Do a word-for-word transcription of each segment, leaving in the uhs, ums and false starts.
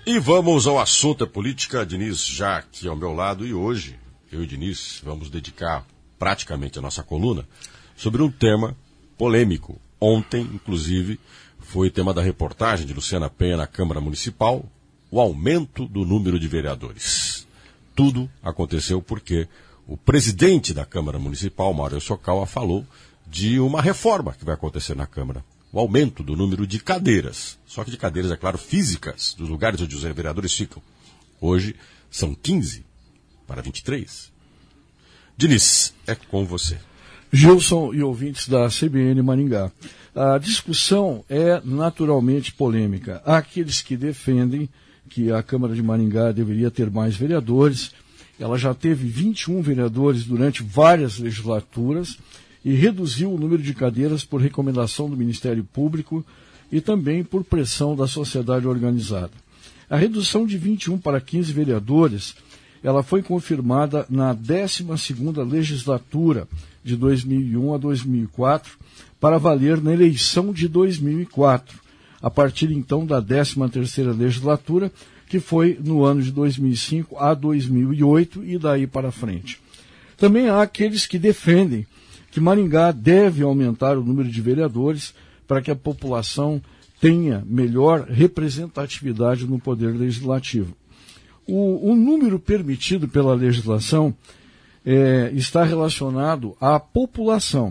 E vamos ao assunto, a política. Diniz já aqui ao meu lado, e hoje, eu e Diniz vamos dedicar praticamente a nossa coluna sobre um tema polêmico. Ontem, inclusive, foi tema da reportagem de Luciana Penha na Câmara Municipal, o aumento do número de vereadores. Tudo aconteceu porque o presidente da Câmara Municipal, Mário Socal, falou de uma reforma que vai acontecer na Câmara. O aumento do número de cadeiras. Só que de cadeiras, é claro, físicas, dos lugares onde os vereadores ficam. Hoje são quinze para vinte e três. Diniz, é com você. Gilson e ouvintes da C B N Maringá. A discussão é naturalmente polêmica. Há aqueles que defendem que a Câmara de Maringá deveria ter mais vereadores. Ela já teve vinte e um vereadores durante várias legislaturas e reduziu o número de cadeiras por recomendação do Ministério Público e também por pressão da sociedade organizada. A redução de vinte e um para quinze vereadores, ela foi confirmada na décima segunda legislatura, de dois mil e um a dois mil e quatro, para valer na eleição de dois mil e quatro, a partir então da décima terceira legislatura, que foi no ano de dois mil e cinco a dois mil e oito e daí para frente. Também há aqueles que defendem que Maringá deve aumentar o número de vereadores para que a população tenha melhor representatividade no poder legislativo. O, o número permitido pela legislação é, está relacionado à população.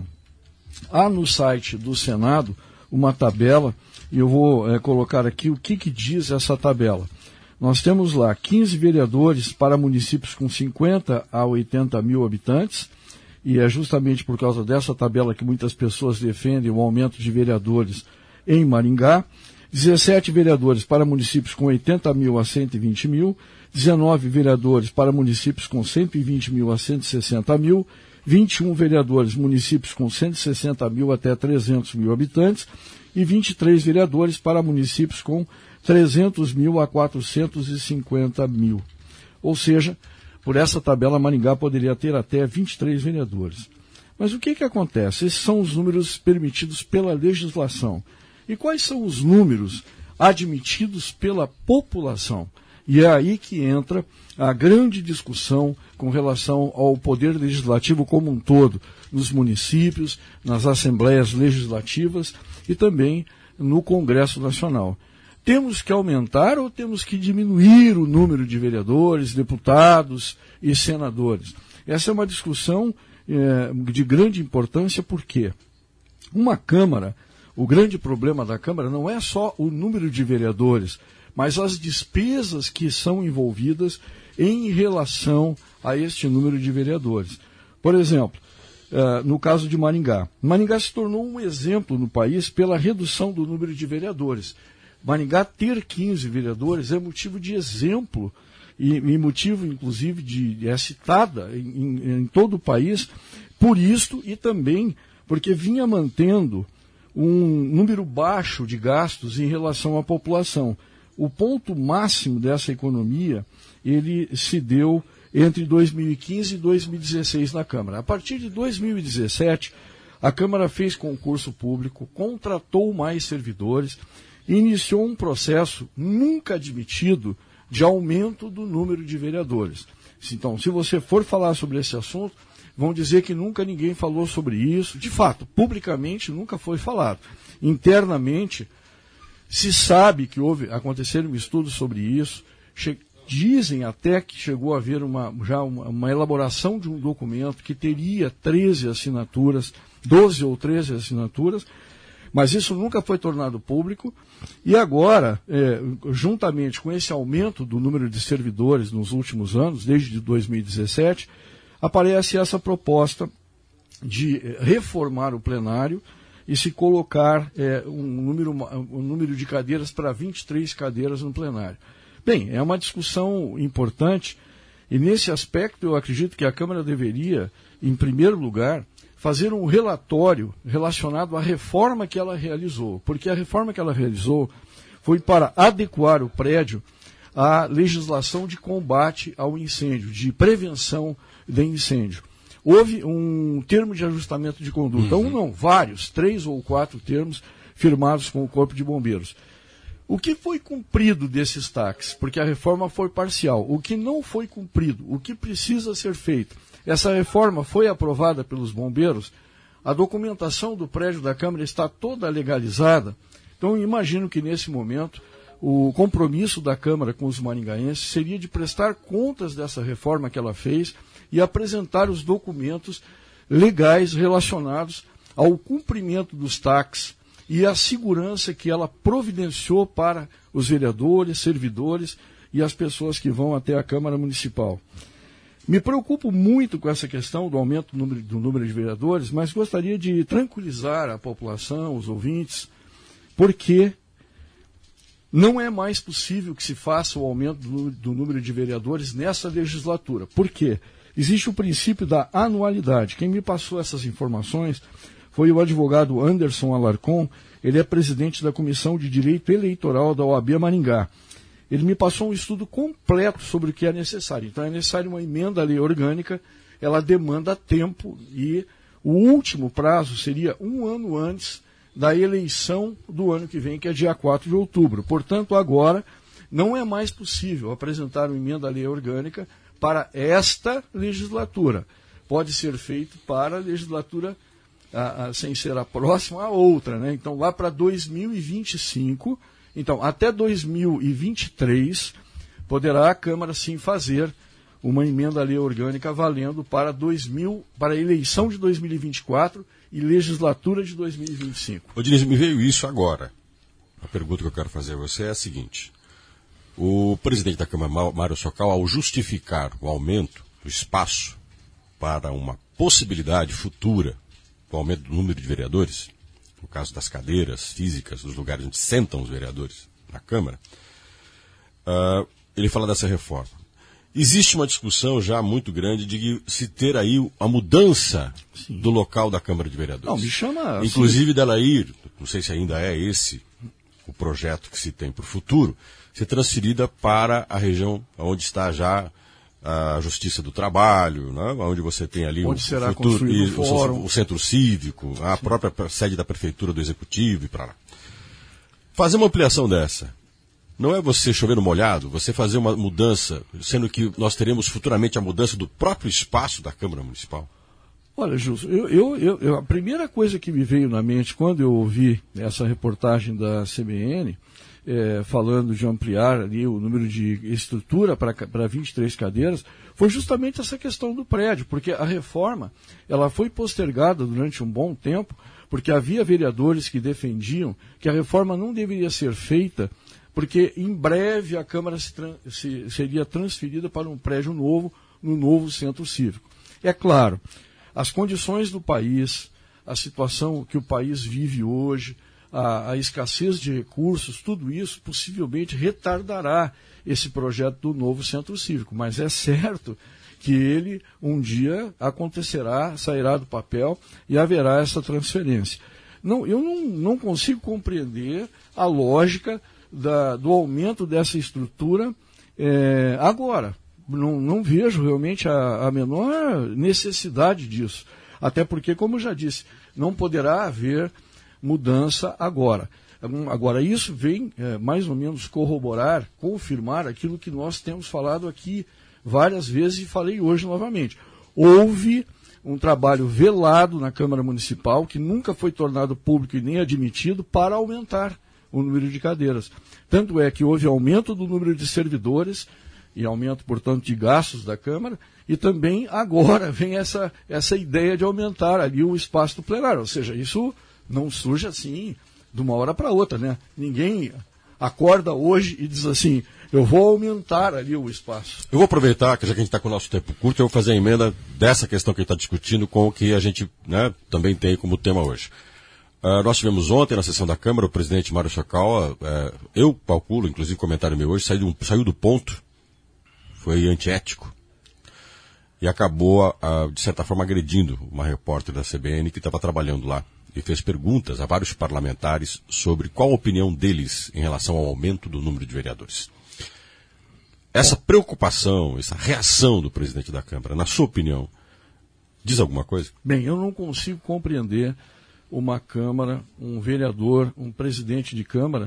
Há no site do Senado uma tabela, e eu vou é, colocar aqui o que, que diz essa tabela. Nós temos lá quinze vereadores para municípios com cinquenta a oitenta mil habitantes, e é justamente por causa dessa tabela que muitas pessoas defendem o aumento de vereadores em Maringá. dezessete vereadores para municípios com oitenta mil a cento e vinte mil, dezenove vereadores para municípios com cento e vinte mil a cento e sessenta mil, vinte e um vereadores municípios com cento e sessenta mil até trezentos mil habitantes e vinte e três vereadores para municípios com trezentos mil a quatrocentos e cinquenta mil. Ou seja, por essa tabela, Maringá poderia ter até vinte e três vereadores. Mas o que, que acontece? Esses são os números permitidos pela legislação. E quais são os números admitidos pela população? E é aí que entra a grande discussão com relação ao poder legislativo como um todo, nos municípios, nas assembleias legislativas e também no Congresso Nacional. Temos que aumentar ou temos que diminuir o número de vereadores, deputados e senadores? Essa é uma discussão é, de grande importância, porque uma Câmara, o grande problema da Câmara não é só o número de vereadores, mas as despesas que são envolvidas em relação a este número de vereadores. Por exemplo, é, no caso de Maringá, Maringá se tornou um exemplo no país pela redução do número de vereadores. Maringá ter quinze vereadores é motivo de exemplo e, e motivo, inclusive, de é citada em, em, em todo o país por isto e também porque vinha mantendo um número baixo de gastos em relação à população. O ponto máximo dessa economia, ele se deu entre dois mil e quinze e dois mil e dezesseis na Câmara. A partir de dois mil e dezessete, a Câmara fez concurso público, contratou mais servidores, iniciou um processo nunca admitido de aumento do número de vereadores. Então, se você for falar sobre esse assunto, vão dizer que nunca ninguém falou sobre isso. De fato, publicamente nunca foi falado. Internamente, se sabe que houve, aconteceram estudos sobre isso, che- dizem até que chegou a haver uma, já uma, uma elaboração de um documento que teria treze assinaturas, doze ou treze assinaturas, mas isso nunca foi tornado público, e agora, é, juntamente com esse aumento do número de servidores nos últimos anos, desde dois mil e dezessete, aparece essa proposta de reformar o plenário e se colocar é, um, número, um número de cadeiras para vinte e três cadeiras no plenário. Bem, é uma discussão importante, e nesse aspecto eu acredito que a Câmara deveria, em primeiro lugar, fazer um relatório relacionado à reforma que ela realizou, porque a reforma que ela realizou foi para adequar o prédio à legislação de combate ao incêndio, de prevenção de incêndio. Houve um termo de ajustamento de conduta, uhum. um não, vários, três ou quatro termos firmados com o Corpo de Bombeiros. O que foi cumprido desses taxas? Porque a reforma foi parcial. O que não foi cumprido? O que precisa ser feito? Essa reforma foi aprovada pelos bombeiros. A documentação do prédio da Câmara está toda legalizada. Então, imagino que, nesse momento, o compromisso da Câmara com os maringaenses seria de prestar contas dessa reforma que ela fez e apresentar os documentos legais relacionados ao cumprimento dos taxas e a segurança que ela providenciou para os vereadores, servidores e as pessoas que vão até a Câmara Municipal. Me preocupo muito com essa questão do aumento do número, do número de vereadores, mas gostaria de tranquilizar a população, os ouvintes, porque não é mais possível que se faça o aumento do, do número de vereadores nessa legislatura. Por quê? Existe o princípio da anualidade. Quem me passou essas informações foi o advogado Anderson Alarcon. Ele é presidente da Comissão de Direito Eleitoral da O A B Maringá. Ele me passou um estudo completo sobre o que é necessário. Então é necessário uma emenda à lei orgânica, ela demanda tempo e o último prazo seria um ano antes da eleição do ano que vem, que é dia quatro de outubro. Portanto, agora não é mais possível apresentar uma emenda à lei orgânica para esta legislatura. Pode ser feito para a legislatura A, a, sem ser a próxima, a outra, né? Então, lá para dois mil e vinte e cinco, então, até dois mil e vinte e três, poderá a Câmara, sim, fazer uma emenda à lei orgânica valendo para, dois mil, para a eleição de dois mil e vinte e quatro e legislatura de dois mil e vinte e cinco. Ô, Diniz, me veio isso agora. A pergunta que eu quero fazer a você é a seguinte. O presidente da Câmara, Mário Socal, ao justificar o aumento do espaço para uma possibilidade futura o aumento do número de vereadores, no caso das cadeiras físicas, dos lugares onde sentam os vereadores na Câmara, uh, ele fala dessa reforma. Existe uma discussão já muito grande de se ter aí a mudança Sim. do local da Câmara de Vereadores. Não, me chama... Inclusive assim... dela ir, não sei se ainda é esse o projeto que se tem para o futuro, ser transferida para a região onde está já a Justiça do Trabalho, né? Onde você tem ali onde o, será o, futuro, e, o, fórum. o, o centro cívico, a Sim. própria sede da Prefeitura do Executivo e para lá. Fazer uma ampliação dessa não é você chover no molhado, você fazer uma mudança, sendo que nós teremos futuramente a mudança do próprio espaço da Câmara Municipal? Olha, Justo, eu, eu, eu, eu, a primeira coisa que me veio na mente quando eu ouvi essa reportagem da C B N, É, falando de ampliar ali o número de estrutura para vinte e três cadeiras, foi justamente essa questão do prédio, porque a reforma ela foi postergada durante um bom tempo, porque havia vereadores que defendiam que a reforma não deveria ser feita, porque em breve a Câmara se, se, seria transferida para um prédio novo, no novo centro cívico. É claro, as condições do país, a situação que o país vive hoje, A, a escassez de recursos, tudo isso possivelmente retardará esse projeto do novo centro cívico. Mas é certo que ele um dia acontecerá, sairá do papel e haverá essa transferência. Não, eu não, não consigo compreender a lógica da, do aumento dessa estrutura é, agora. Não, não vejo realmente a, a menor necessidade disso. Até porque, como eu já disse, não poderá haver mudança agora. Agora, isso vem é, mais ou menos corroborar, confirmar aquilo que nós temos falado aqui várias vezes e falei hoje novamente. Houve um trabalho velado na Câmara Municipal que nunca foi tornado público e nem admitido para aumentar o número de cadeiras. Tanto é que houve aumento do número de servidores e aumento, portanto, de gastos da Câmara, e também agora vem essa, essa ideia de aumentar ali o espaço do plenário. Ou seja, isso não surge assim de uma hora para outra, né? Ninguém acorda hoje e diz assim, eu vou aumentar ali o espaço. Eu vou aproveitar, que já que a gente está com o nosso tempo curto, eu vou fazer a emenda dessa questão que a gente está discutindo com o que a gente, né, também tem como tema hoje. Uh, nós tivemos ontem, na sessão da Câmara, o presidente Mário Socal, uh, eu calculo, inclusive comentário meu hoje, saiu, saiu do ponto, foi antiético, e acabou, uh, de certa forma, agredindo uma repórter da C B N que estava trabalhando lá. E fez perguntas a vários parlamentares sobre qual a opinião deles em relação ao aumento do número de vereadores. Essa preocupação, essa reação do presidente da Câmara, na sua opinião, diz alguma coisa? Bem, eu não consigo compreender uma Câmara, um vereador, um presidente de Câmara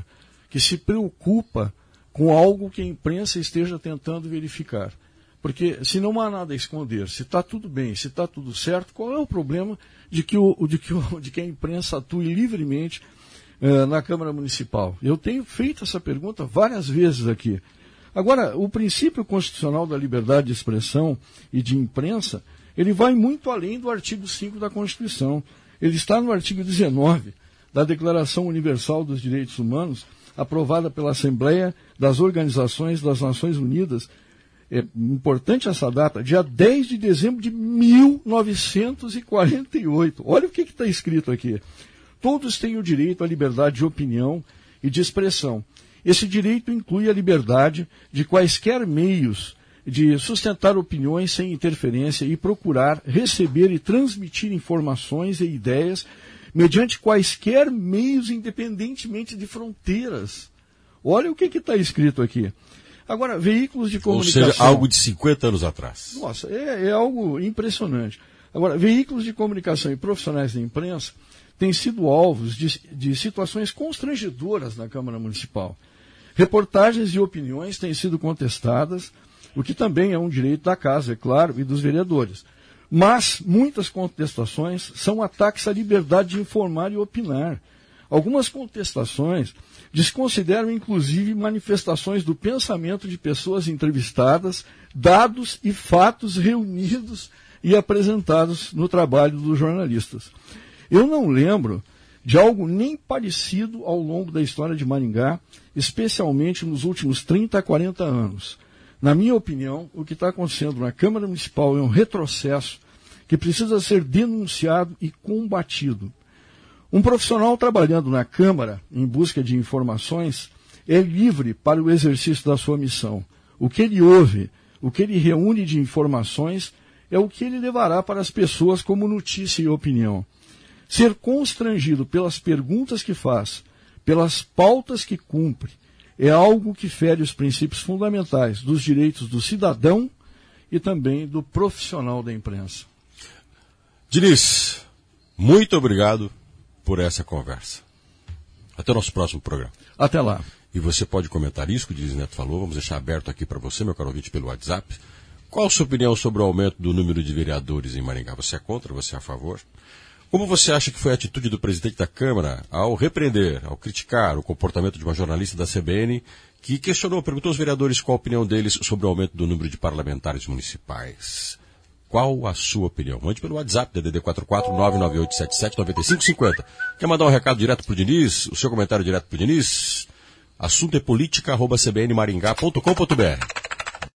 que se preocupa com algo que a imprensa esteja tentando verificar. Porque se não há nada a esconder, se está tudo bem, se está tudo certo, qual é o problema de que, o, de que, o, de que a imprensa atue livremente uh, na Câmara Municipal? Eu tenho feito essa pergunta várias vezes aqui. Agora, o princípio constitucional da liberdade de expressão e de imprensa, ele vai muito além do artigo cinco da Constituição. Ele está no artigo dezenove da Declaração Universal dos Direitos Humanos, aprovada pela Assembleia das Organizações das Nações Unidas. É importante essa data, dia dez de dezembro de mil novecentos e quarenta e oito. Olha o que está escrito aqui. Todos têm o direito à liberdade de opinião e de expressão. Esse direito inclui a liberdade de quaisquer meios de sustentar opiniões sem interferência e procurar receber e transmitir informações e ideias mediante quaisquer meios, independentemente de fronteiras. Olha o que está escrito aqui. Agora, veículos de comunicação... Ou seja, algo de cinquenta anos atrás. Nossa, é, é algo impressionante. Agora, veículos de comunicação e profissionais da imprensa têm sido alvos de, de situações constrangedoras na Câmara Municipal. Reportagens e opiniões têm sido contestadas, o que também é um direito da Casa, é claro, e dos vereadores. Mas muitas contestações são ataques à liberdade de informar e opinar. Algumas contestações desconsideram, inclusive, manifestações do pensamento de pessoas entrevistadas, dados e fatos reunidos e apresentados no trabalho dos jornalistas. Eu não lembro de algo nem parecido ao longo da história de Maringá, especialmente nos últimos trinta a quarenta anos. Na minha opinião, o que está acontecendo na Câmara Municipal é um retrocesso que precisa ser denunciado e combatido. Um profissional trabalhando na Câmara, em busca de informações, é livre para o exercício da sua missão. O que ele ouve, o que ele reúne de informações, é o que ele levará para as pessoas como notícia e opinião. Ser constrangido pelas perguntas que faz, pelas pautas que cumpre, é algo que fere os princípios fundamentais dos direitos do cidadão e também do profissional da imprensa. Diniz, muito obrigado por essa conversa. Até o nosso próximo programa. Até lá. E você pode comentar isso que o Diniz Neto falou, vamos deixar aberto aqui para você, meu caro ouvinte, pelo WhatsApp. Qual a sua opinião sobre o aumento do número de vereadores em Maringá? Você é contra, você é a favor? Como você acha que foi a atitude do presidente da Câmara ao repreender, ao criticar o comportamento de uma jornalista da C B N que questionou, perguntou aos vereadores qual a opinião deles sobre o aumento do número de parlamentares municipais? Qual a sua opinião? Mande pelo WhatsApp, D D D quatro quatro nove nove oito sete sete nove cinco cinco zero. Quer mandar um recado direto para o Diniz? O seu comentário direto para o Diniz? Assunto é política arroba c b n maringá ponto com ponto b r.